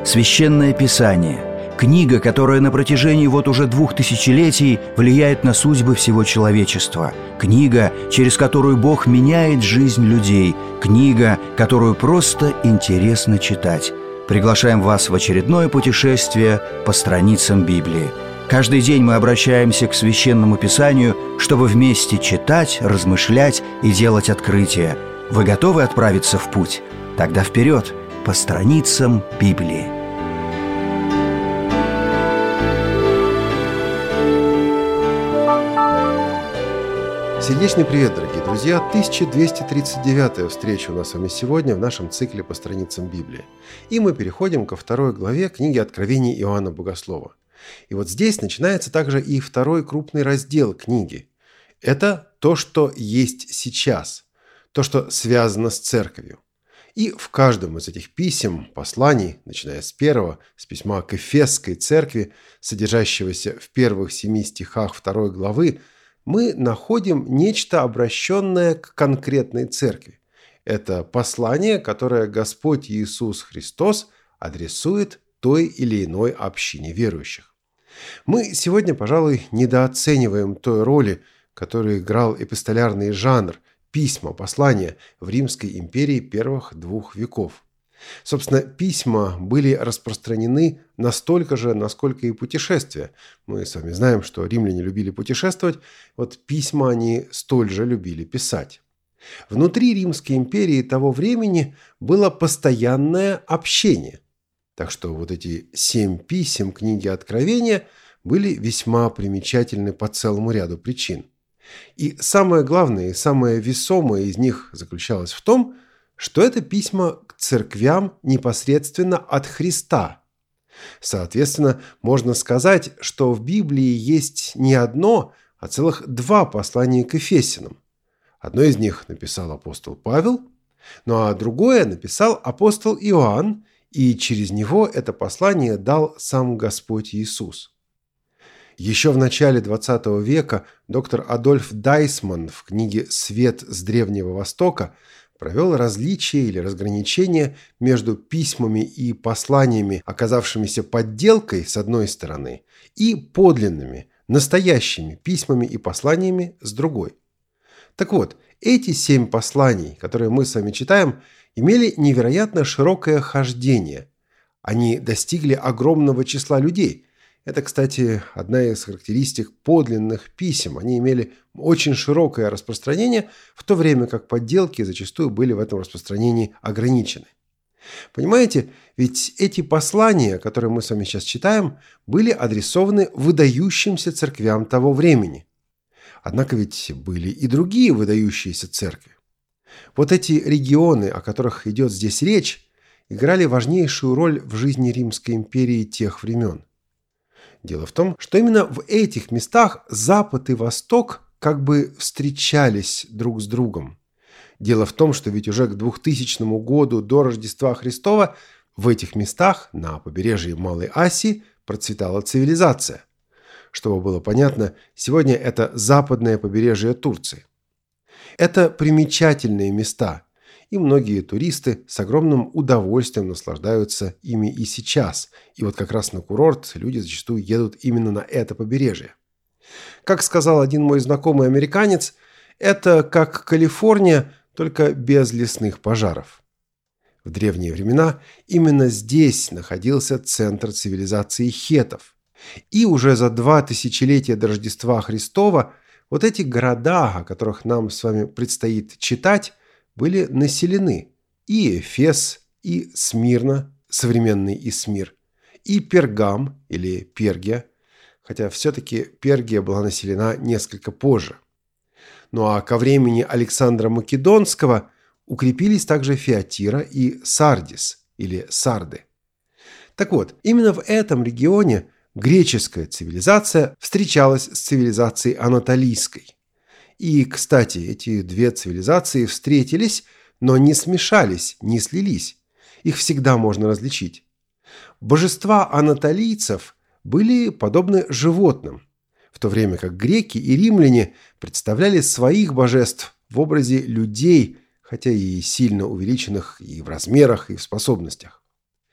Священное Писание – книга, которая на протяжении вот уже 2000 летий влияет на судьбы всего человечества. Книга, через которую Бог меняет жизнь людей. Книга, которую просто интересно читать. Приглашаем вас в очередное путешествие по страницам Библии. Каждый день мы обращаемся к Священному Писанию, чтобы вместе читать, размышлять и делать открытия. Вы готовы отправиться в путь? Тогда вперед, по страницам Библии. Сердечный привет, дорогие друзья! 1239-я встреча у нас с вами сегодня в нашем цикле по страницам Библии. И мы переходим ко второй главе книги Откровений Иоанна Богослова. И вот здесь начинается также и второй крупный раздел книги. Это то, что есть сейчас, то, что связано с церковью. И в каждом из этих писем, посланий, начиная с первого, с письма к Эфесской церкви, содержащегося в первых 7 стихах 2 главы, мы находим нечто, обращенное к конкретной церкви. Это послание, которое Господь Иисус Христос адресует той или иной общине верующих. Мы сегодня, пожалуй, недооцениваем той роли, которую играл эпистолярный жанр, письма, послания в Римской империи первых 2 веков. Собственно, письма были распространены настолько же, насколько и путешествия. Мы с вами знаем, что римляне любили путешествовать, вот письма они столь же любили писать. Внутри Римской империи того времени было постоянное общение. Так что вот эти 7 писем книги Откровения были весьма примечательны по целому ряду причин. И самое главное и самое весомое из них заключалось в том, что это письма к церквям непосредственно от Христа. Соответственно, можно сказать, что в Библии есть не одно, а целых 2 послания к Ефесянам. Одно из них написал апостол Павел, ну а другое написал апостол Иоанн, и через него это послание дал сам Господь Иисус. Еще в начале XX века доктор Адольф Дайсман в книге «Свет с Древнего Востока» провел различие или разграничение между письмами и посланиями, оказавшимися подделкой с одной стороны, и подлинными, настоящими письмами и посланиями с другой. Так вот, эти 7 посланий, которые мы с вами читаем, имели невероятно широкое хождение. Они достигли огромного числа людей. Это, кстати, одна из характеристик подлинных писем. Они имели очень широкое распространение, в то время как подделки зачастую были в этом распространении ограничены. Понимаете, ведь эти послания, которые мы с вами сейчас читаем, были адресованы выдающимся церквям того времени. Однако ведь были и другие выдающиеся церкви. Вот эти регионы, о которых идет здесь речь, играли важнейшую роль в жизни Римской империи тех времен. Дело в том, что именно в этих местах Запад и Восток как бы встречались друг с другом. Дело в том, что ведь уже к 2000 году до Рождества Христова в этих местах на побережье Малой Асии процветала цивилизация. Чтобы было понятно, сегодня это западное побережье Турции. Это примечательные места, и многие туристы с огромным удовольствием наслаждаются ими и сейчас. И вот как раз на курорт люди зачастую едут именно на это побережье. Как сказал один мой знакомый американец, это как Калифорния, только без лесных пожаров. В древние времена именно здесь находился центр цивилизации хеттов. И уже за 2 тысячелетия до Рождества Христова вот эти города, о которых нам с вами предстоит читать, были населены. И Эфес, и Смирна, современный Измир, и Пергам или Пергия, хотя все-таки Пергия была населена несколько позже. Ну а ко времени Александра Македонского укрепились также Фиатира и Сардис или Сарды. Так вот, именно в этом регионе греческая цивилизация встречалась с цивилизацией анатолийской. И, кстати, эти 2 цивилизации встретились, но не смешались, не слились. Их всегда можно различить. Божества анатолийцев были подобны животным, в то время как греки и римляне представляли своих божеств в образе людей, хотя и сильно увеличенных и в размерах, и в способностях.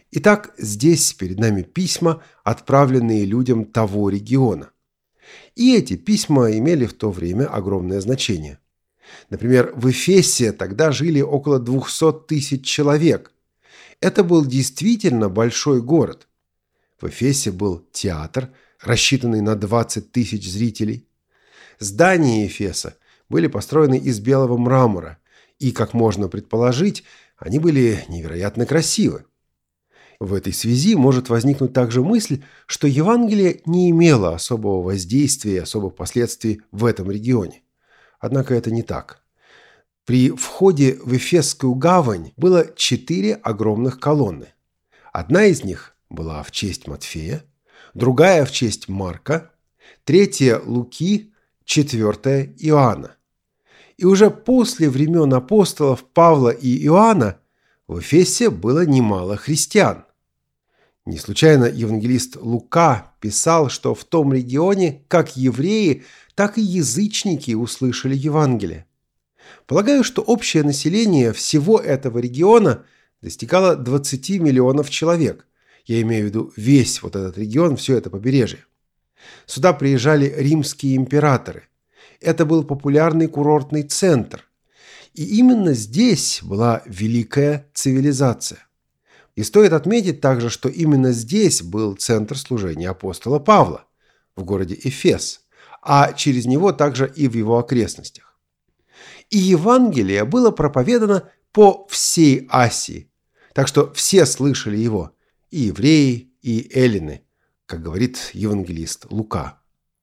Итак, здесь перед нами письма, отправленные людям того региона. И эти письма имели в то время огромное значение. Например, в Эфесе тогда жили около 200 тысяч человек. Это был действительно большой город. В Эфесе был театр, рассчитанный на 20 тысяч зрителей. Здания Эфеса были построены из белого мрамора, и, как можно предположить, они были невероятно красивы. В этой связи может возникнуть также мысль, что Евангелие не имело особого воздействия и особых последствий в этом регионе. Однако это не так. При входе в Эфесскую гавань было 4 огромных колонны. Одна из них была в честь Матфея, другая в честь Марка, третья – Луки, четвертая – Иоанна. И уже после времен апостолов Павла и Иоанна в Эфесе было немало христиан. Не случайно евангелист Лука писал, что в том регионе как евреи, так и язычники услышали Евангелие. Полагаю, что общее население всего этого региона достигало 20 миллионов человек. Я имею в виду весь вот этот регион, все это побережье. Сюда приезжали римские императоры. Это был популярный курортный центр. И именно здесь была великая цивилизация. И стоит отметить также, что именно здесь был центр служения апостола Павла, в городе Эфес, а через него также и в его окрестностях. И Евангелие было проповедано по всей Асии, так что все слышали его, и евреи, и эллины, как говорит евангелист Лука.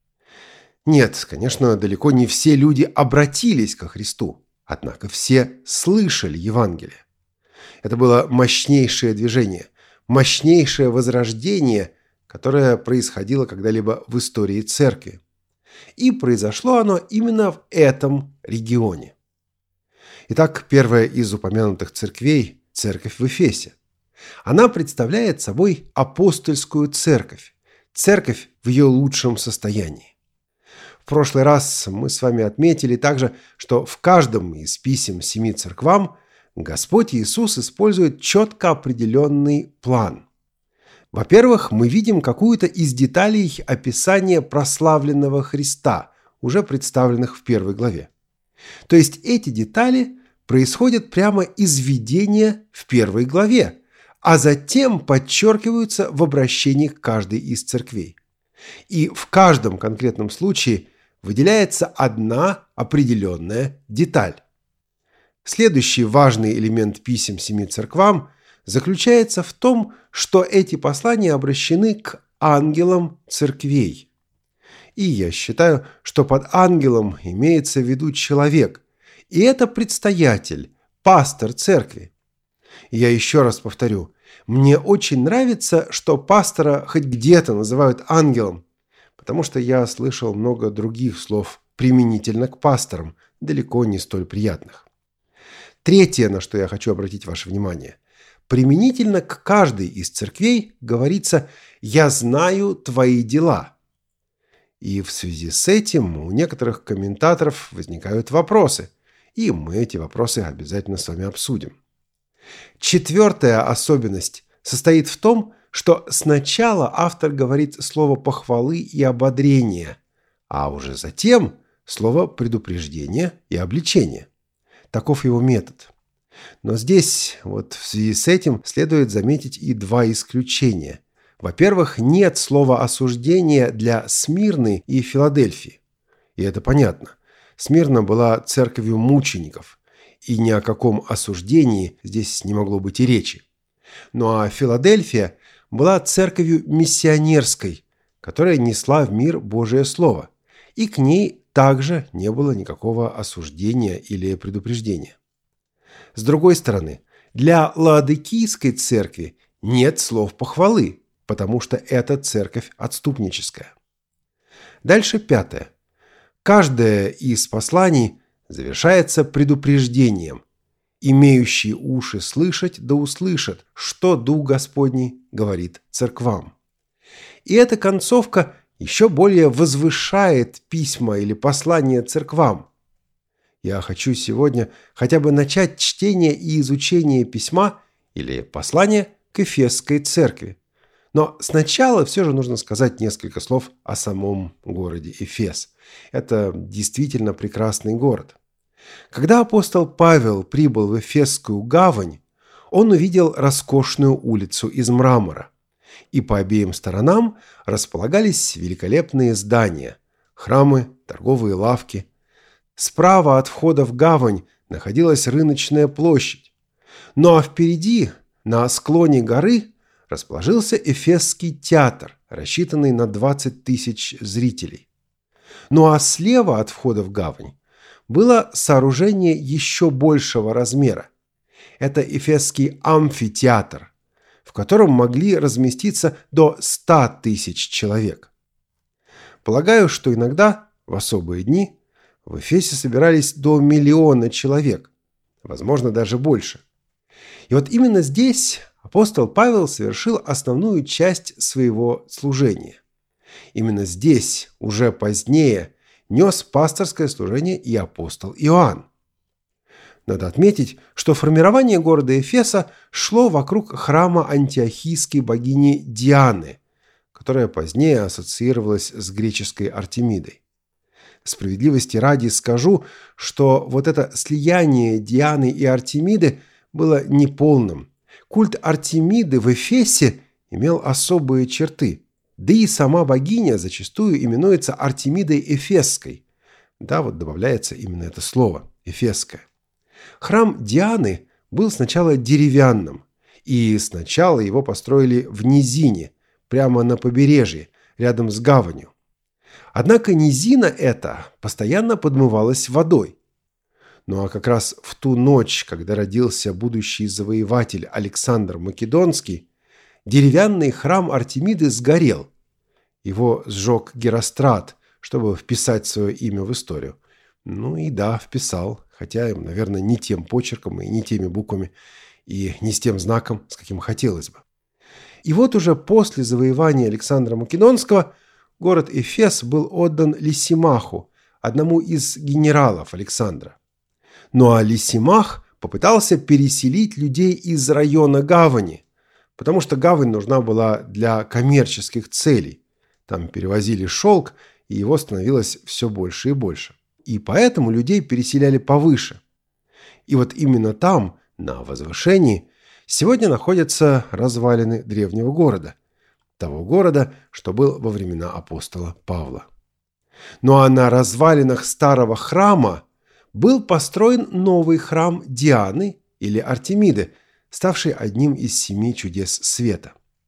Нет, конечно, далеко не все люди обратились ко Христу, однако все слышали Евангелие. Это было мощнейшее движение, мощнейшее возрождение, которое происходило когда-либо в истории церкви. И произошло оно именно в этом регионе. Итак, первая из упомянутых церквей – церковь в Эфесе. Она представляет собой апостольскую церковь, церковь в ее лучшем состоянии. В прошлый раз мы с вами отметили также, что в каждом из писем 7 церквам Господь Иисус использует четко определенный план. Во-первых, мы видим какую-то из деталей описания прославленного Христа, уже представленных в 1 главе. То есть эти детали происходят прямо из видения в 1 главе, а затем подчеркиваются в обращении к каждой из церквей. И в каждом конкретном случае выделяется одна определенная деталь. Следующий важный элемент писем 7 церквам заключается в том, что эти послания обращены к ангелам церквей. И я считаю, что под ангелом имеется в виду человек, и это предстоятель, пастор церкви. И я еще раз повторю, мне очень нравится, что пастора хоть где-то называют ангелом, потому что я слышал много других слов применительно к пасторам, далеко не столь приятных. Третье, на что я хочу обратить ваше внимание. Применительно к каждой из церквей говорится «Я знаю твои дела». И в связи с этим у некоторых комментаторов возникают вопросы, и мы эти вопросы обязательно с вами обсудим. Четвертая особенность состоит в том, что сначала автор говорит слово похвалы и ободрения, а уже затем слово предупреждения и обличения. Таков его метод. Но здесь, вот в связи с этим, следует заметить и 2 исключения. Во-первых, нет слова осуждения для Смирны и Филадельфии. И это понятно. Смирна была церковью мучеников, и ни о каком осуждении здесь не могло быть и речи. Ну а Филадельфия была церковью миссионерской, которая несла в мир Божие Слово, и к ней также не было никакого осуждения или предупреждения. С другой стороны, для Лаодикийской церкви нет слов похвалы, потому что это церковь отступническая. Дальше 5. Каждое из посланий завершается предупреждением. «Имеющие уши слышать, да услышат, что Дух Господний говорит церквам». И эта концовка еще более возвышает письма или послания церквам. Я хочу сегодня хотя бы начать чтение и изучение письма или послания к Эфесской церкви. Но сначала все же нужно сказать несколько слов о самом городе Эфес. Это действительно прекрасный город. Когда апостол Павел прибыл в Эфесскую гавань, он увидел роскошную улицу из мрамора. И по обеим сторонам располагались великолепные здания, храмы, торговые лавки. Справа от входа в гавань находилась рыночная площадь. Ну а впереди, на склоне горы, расположился Эфесский театр, рассчитанный на 20 тысяч зрителей. Ну а слева от входа в гавань было сооружение еще большего размера. Это Эфесский амфитеатр, в котором могли разместиться до 100 тысяч человек. Полагаю, что иногда, в особые дни, в Эфесе собирались до 1 миллиона человек, возможно, даже больше. И вот именно здесь апостол Павел совершил основную часть своего служения. Именно здесь, уже позднее, нес пасторское служение и апостол Иоанн. Надо отметить, что формирование города Эфеса шло вокруг храма антиохийской богини Дианы, которая позднее ассоциировалась с греческой Артемидой. Справедливости ради скажу, что вот это слияние Дианы и Артемиды было неполным. Культ Артемиды в Эфесе имел особые черты. Да и сама богиня зачастую именуется Артемидой Эфесской. Да, вот добавляется именно это слово – Эфесская. Храм Дианы был сначала деревянным, и сначала его построили в низине, прямо на побережье, рядом с гаванью. Однако низина эта постоянно подмывалась водой. Ну а как раз в ту ночь, когда родился будущий завоеватель Александр Македонский, деревянный храм Артемиды сгорел. Его сжег Герострат, чтобы вписать свое имя в историю. Ну и да, вписал, хотя, наверное, не тем почерком и не теми буквами, и не с тем знаком, с каким хотелось бы. И вот уже после завоевания Александра Македонского город Эфес был отдан Лисимаху, одному из генералов Александра. Ну а Лисимах попытался переселить людей из района гавани, потому что гавань нужна была для коммерческих целей. Там перевозили шелк, и его становилось все больше и больше. И поэтому людей переселяли повыше. И вот именно там, на возвышении, сегодня находятся развалины древнего города. Того города, что был во времена апостола Павла. Ну а на развалинах старого храма был построен новый храм Дианы или Артемиды, ставший одним из 7 чудес света.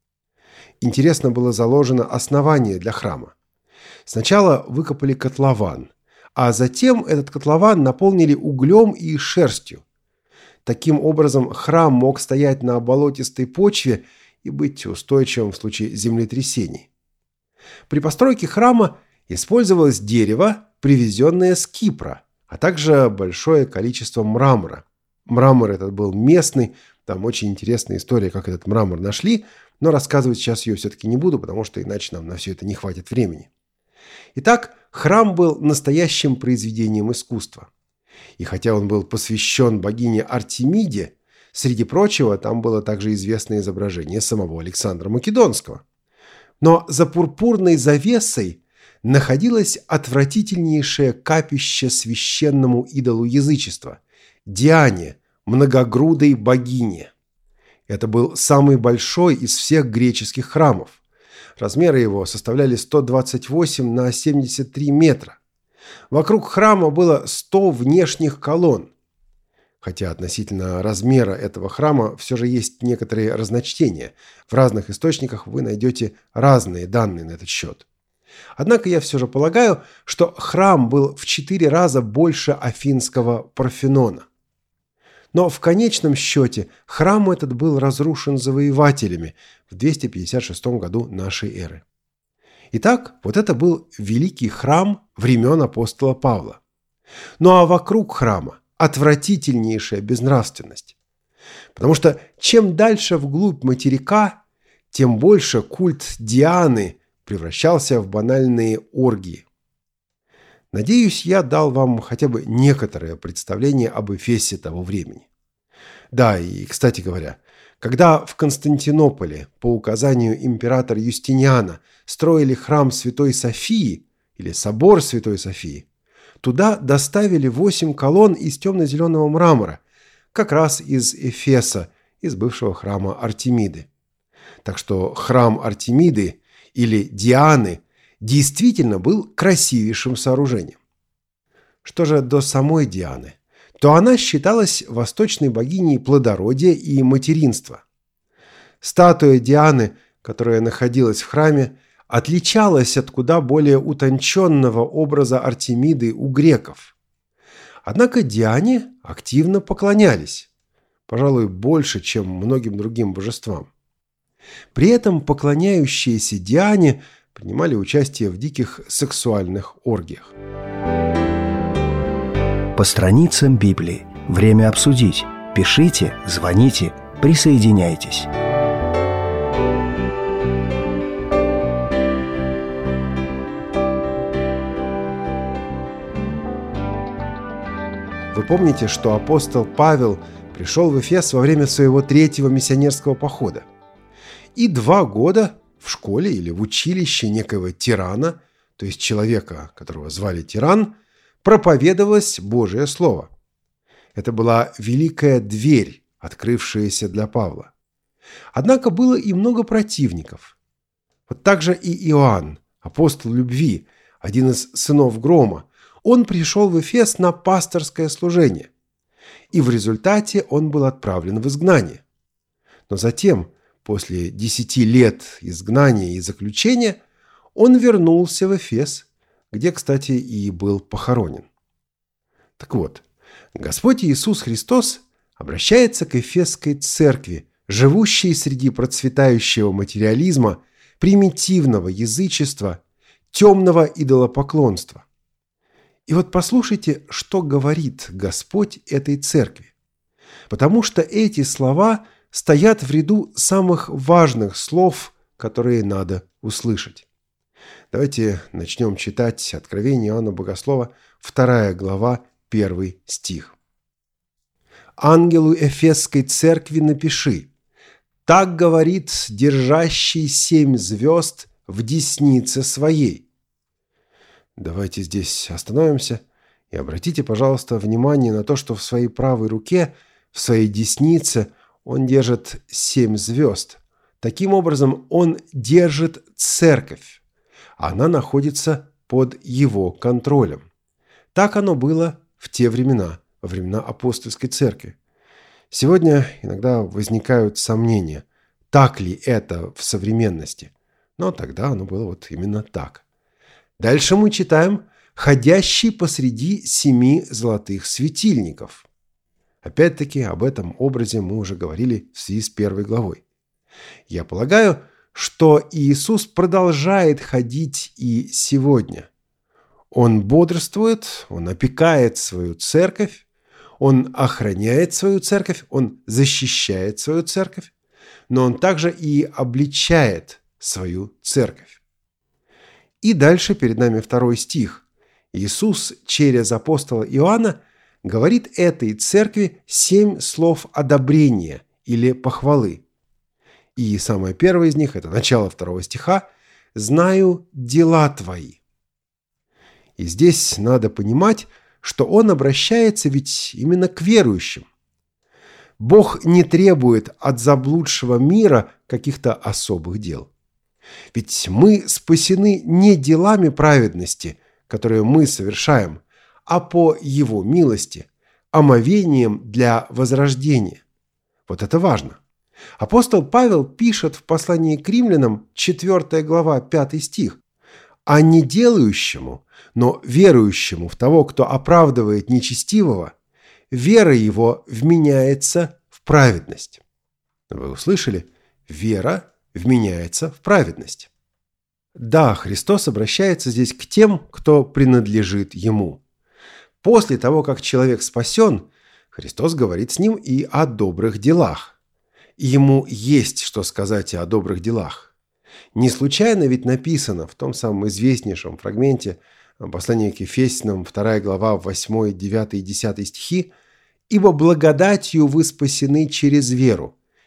Интересно было заложено основание для храма. Сначала выкопали котлован, а затем этот котлован наполнили углем и шерстью. Таким образом, храм мог стоять на болотистой почве и быть устойчивым в случае землетрясений. При постройке храма использовалось дерево, привезенное с Кипра, а также большое количество мрамора. Мрамор этот был местный, там очень интересная история, как этот мрамор нашли, но рассказывать сейчас ее все-таки не буду, потому что иначе нам на все это не хватит времени. Итак, храм был настоящим произведением искусства. И хотя он был посвящен богине Артемиде, среди прочего там было также известное изображение самого Александра Македонского. Но за пурпурной завесой находилось отвратительнейшее капище священному идолу язычества – Диане, многогрудой богине. Это был самый большой из всех греческих храмов. Размеры его составляли 128 на 73 метра. Вокруг храма было 100 внешних колонн. Хотя относительно размера этого храма все же есть некоторые разночтения. В разных источниках вы найдете разные данные на этот счет. Однако я все же полагаю, что храм был в 4 раза больше Афинского Парфенона. Но в конечном счете храм этот был разрушен завоевателями в 256 году нашей эры. Итак, вот это был великий храм времен апостола Павла. Ну а вокруг храма отвратительнейшая безнравственность. Потому что чем дальше вглубь материка, тем больше культ Дианы превращался в банальные оргии. Надеюсь, я дал вам хотя бы некоторое представление об Эфесе того времени. Да, и, кстати говоря, Когда в Константинополе по указанию императора Юстиниана строили храм Святой Софии или собор Святой Софии, туда доставили 8 колонн из темно-зеленого мрамора, как раз из Эфеса, из бывшего храма Артемиды. Так что храм Артемиды или Дианы действительно был красивейшим сооружением. Что же до самой Дианы, то она считалась восточной богиней плодородия и материнства. Статуя Дианы, которая находилась в храме, отличалась от куда более утонченного образа Артемиды у греков. Однако Диане активно поклонялись, пожалуй, больше, чем многим другим божествам. При этом поклоняющиеся Диане принимали участие в диких сексуальных оргиях. По страницам Библии. Время обсудить. Пишите, звоните, присоединяйтесь. Вы помните, что апостол Павел пришел в Эфес во время своего 3-го миссионерского похода. И 2 года в школе или в училище некоего тирана, то есть человека, которого звали Тиран, проповедовалось Божие Слово. Это была великая дверь, открывшаяся для Павла. Однако было и много противников. Вот так же и Иоанн, апостол любви, один из сынов Грома, он пришел в Эфес на пасторское служение. И в результате он был отправлен в изгнание. Но затем, после 10 лет изгнания и заключения, он вернулся в Эфес, где, кстати, и был похоронен. Так вот, Господь Иисус Христос обращается к Эфесской церкви, живущей среди процветающего материализма, примитивного язычества, темного идолопоклонства. И вот послушайте, что говорит Господь этой церкви. Потому что эти слова стоят в ряду самых важных слов, которые надо услышать. Давайте начнем читать Откровение Иоанна Богослова, 2 глава, 1 стих. «Ангелу Эфесской церкви напиши: так говорит держащий 7 звезд в деснице своей». Давайте здесь остановимся и обратите, пожалуйста, внимание на то, что в своей правой руке, в своей деснице, он держит 7 звезд. Таким образом, он держит церковь. Она находится под его контролем. Так оно было в те времена, во времена апостольской церкви. Сегодня иногда возникают сомнения, так ли это в современности. Но тогда оно было вот именно так. Дальше мы читаем «ходящий посреди 7 золотых светильников». Опять-таки об этом образе мы уже говорили в связи с 1 главой. Я полагаю, что Иисус продолжает ходить и сегодня. Он бодрствует, он опекает свою церковь, он охраняет свою церковь, он защищает свою церковь, но он также и обличает свою церковь. И дальше перед нами 2 стих. Иисус через апостола Иоанна говорит этой церкви 7 слов одобрения или похвалы. И самое первое из них, это начало 2 стиха, «Знаю дела твои». И здесь надо понимать, что он обращается ведь именно к верующим. Бог не требует от заблудшего мира каких-то особых дел. Ведь мы спасены не делами праведности, которые мы совершаем, а по Его милости, омовением для возрождения. Вот это важно. Апостол Павел пишет в послании к римлянам, 4 глава, 5 стих, «А не делающему, но верующему в того, кто оправдывает нечестивого, вера его вменяется в праведность». Вы услышали? Вера вменяется в праведность. Да, Христос обращается здесь к тем, кто принадлежит Ему. После того, как человек спасен, Христос говорит с ним и о добрых делах. Ему есть что сказать и о добрых делах. Не случайно ведь написано в том самом известнейшем фрагменте послания к Ефесянам, 2 глава, 8, 9 и 10 стихи: «Ибо благодатью вы спасены через веру,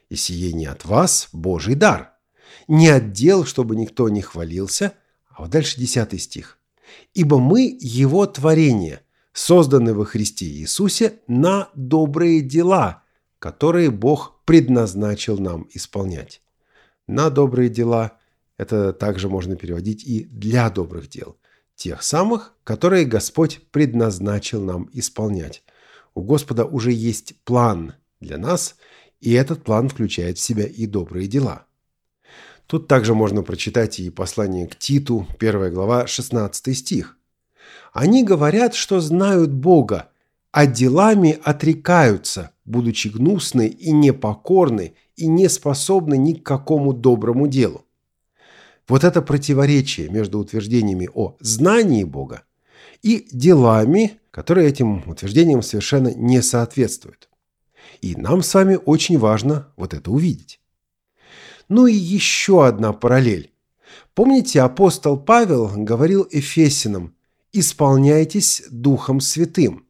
И сие не от вас Божий дар, не от дел, чтобы никто не хвалился». А вот дальше 10 стих. «Ибо мы Его творение, созданы во Христе Иисусе на добрые дела, которые Бог предназначил нам исполнять». На добрые дела – это также можно переводить и для добрых дел, тех самых, которые Господь предназначил нам исполнять. У Господа уже есть план для нас, и этот план включает в себя и добрые дела. Тут также можно прочитать и послание к Титу, 1 глава, 16 стих. «Они говорят, что знают Бога, а делами отрекаются, будучи гнусны и непокорны, и не способны ни к какому доброму делу». Вот это противоречие между утверждениями о знании Бога и делами, которые этим утверждениям совершенно не соответствуют. И нам с вами очень важно вот это увидеть. Ну и еще одна параллель. Помните, апостол Павел говорил Ефесянам: «Исполняйтесь Духом Святым».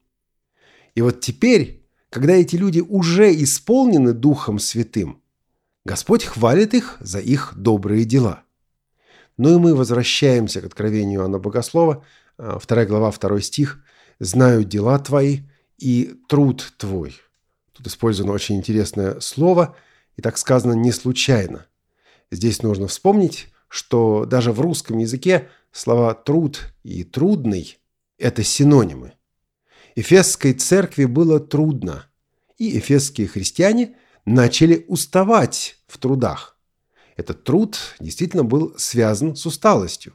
И вот теперь, когда эти люди уже исполнены Духом Святым, Господь хвалит их за их добрые дела. Ну и мы возвращаемся к откровению Иоанна Богослова, 2 глава, 2 стих. «Знаю дела твои и труд твой». Тут использовано очень интересное слово, и так сказано не случайно. Здесь нужно вспомнить, что даже в русском языке слова «труд» и «трудный» – это синонимы. Эфесской церкви было трудно, и эфесские христиане начали уставать в трудах. Этот труд действительно был связан с усталостью.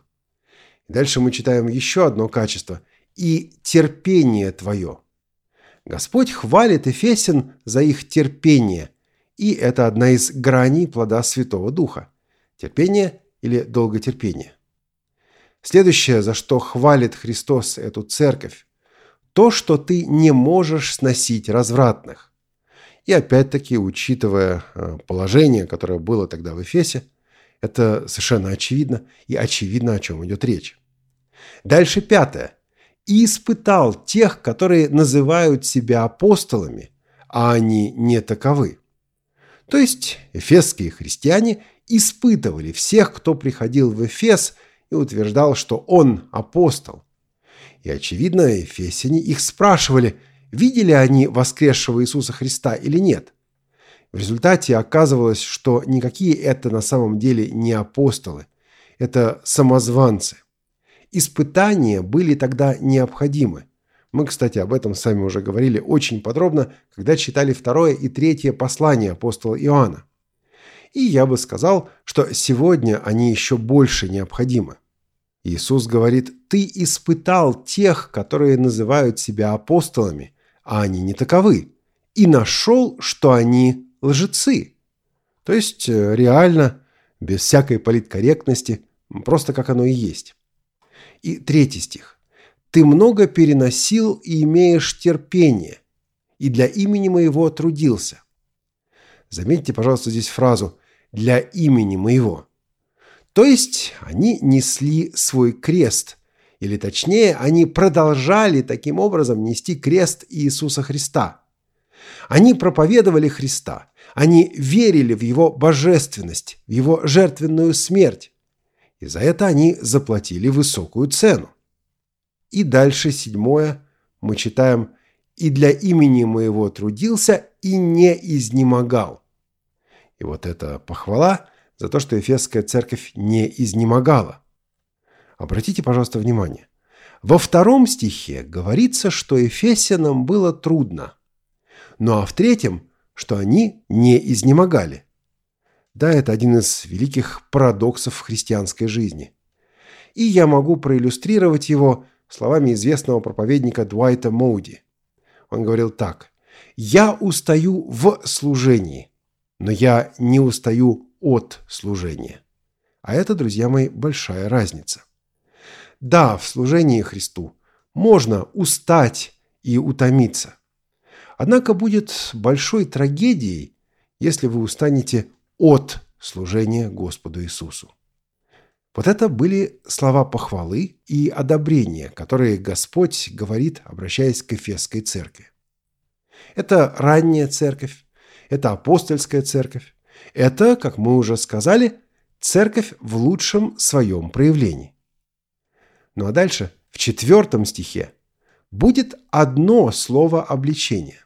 И дальше мы читаем еще одно качество – «и терпение твое». Господь хвалит Эфесян за их терпение, и это одна из граней плода Святого Духа – терпение или долготерпение. Следующее, за что хвалит Христос эту церковь – то, что ты не можешь сносить развратных. И опять-таки, учитывая положение, которое было тогда в Эфесе, это совершенно очевидно, и очевидно, о чем идет речь. Дальше 5. «И испытал тех, которые называют себя апостолами, а они не таковы». То есть эфесские христиане испытывали всех, кто приходил в Эфес и утверждал, что он апостол. И, очевидно, эфесяне их спрашивали, видели они воскресшего Иисуса Христа или нет. В результате оказывалось, что никакие это на самом деле не апостолы, это самозванцы. Испытания были тогда необходимы. Мы, кстати, об этом с вами уже говорили очень подробно, когда читали 2 и 3 послание апостола Иоанна. И я бы сказал, что сегодня они еще больше необходимы. Иисус говорит: «Ты испытал тех, которые называют себя апостолами, а они не таковы, и нашел, что они лжецы». То есть реально, без всякой политкорректности, просто как оно и есть. И 3 стих. «Ты много переносил и имеешь терпение, и для имени моего трудился». Заметьте, пожалуйста, здесь фразу «для имени моего». То есть они несли свой крест, или точнее, они продолжали таким образом нести крест Иисуса Христа. Они проповедовали Христа, они верили в Его божественность, в Его жертвенную смерть. И за это они заплатили высокую цену. И дальше 7 мы читаем: «И для имени моего трудился и не изнемогал». И вот это похвала за то, что Эфесская церковь не изнемогала. Обратите, пожалуйста, внимание. Во 2 стихе говорится, что эфесянам было трудно. Ну а в 3, что они не изнемогали. Да, это один из великих парадоксов христианской жизни. И я могу проиллюстрировать его словами известного проповедника Дуайта Моуди. Он говорил так: «Я устаю в служении, но я не устаю от служения». А это, друзья мои, большая разница. Да, в служении Христу можно устать и утомиться. Однако будет большой трагедией, если вы устанете от служения Господу Иисусу. Вот это были слова похвалы и одобрения, которые Господь говорит, обращаясь к Эфесской церкви. Это ранняя церковь, это апостольская церковь. Это, как мы уже сказали, церковь в лучшем своем проявлении. Ну а дальше, в 4 стихе, будет одно слово обличения.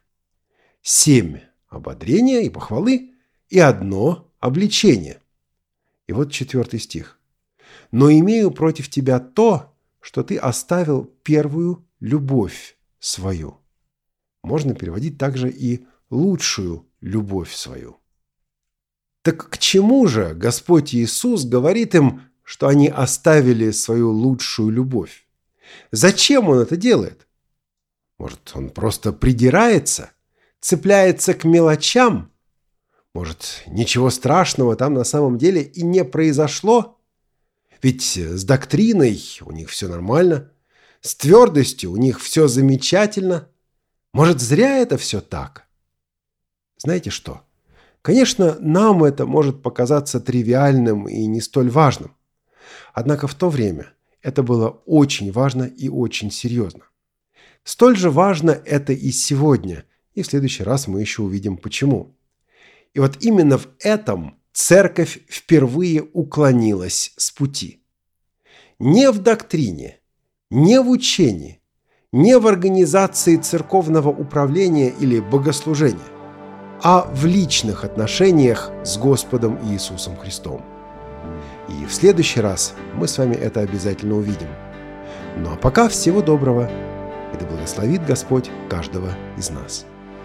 7 ободрения и похвалы и одно обличение. И вот 4 стих. «Но имею против тебя то, что ты оставил первую любовь свою». Можно переводить также и лучшую любовь свою. Так к чему же Господь Иисус говорит им, что они оставили свою лучшую любовь? Зачем Он это делает? Может, Он просто придирается, цепляется к мелочам? Может, ничего страшного там на самом деле и не произошло? Ведь с доктриной у них все нормально, с твердостью у них все замечательно. Может, зря это все так? Знаете что? Конечно, нам это может показаться тривиальным и не столь важным. Однако в то время это было очень важно и очень серьезно. Столь же важно это и сегодня, и в следующий раз мы еще увидим почему. И вот именно в этом церковь впервые уклонилась с пути. Не в доктрине, не в учении, не в организации церковного управления или богослужения, а в личных отношениях с Господом Иисусом Христом. И в следующий раз мы с вами это обязательно увидим. Ну а пока всего доброго, и да благословит Господь каждого из нас.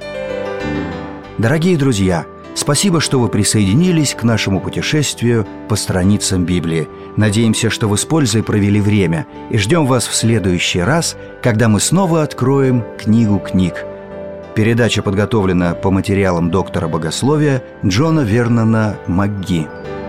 Дорогие друзья, спасибо, что вы присоединились к нашему путешествию по страницам Библии. Надеемся, что вы с пользой провели время, и ждем вас в следующий раз, когда мы снова откроем книгу книг. Передача подготовлена по материалам доктора богословия Джона Вернона МакГи.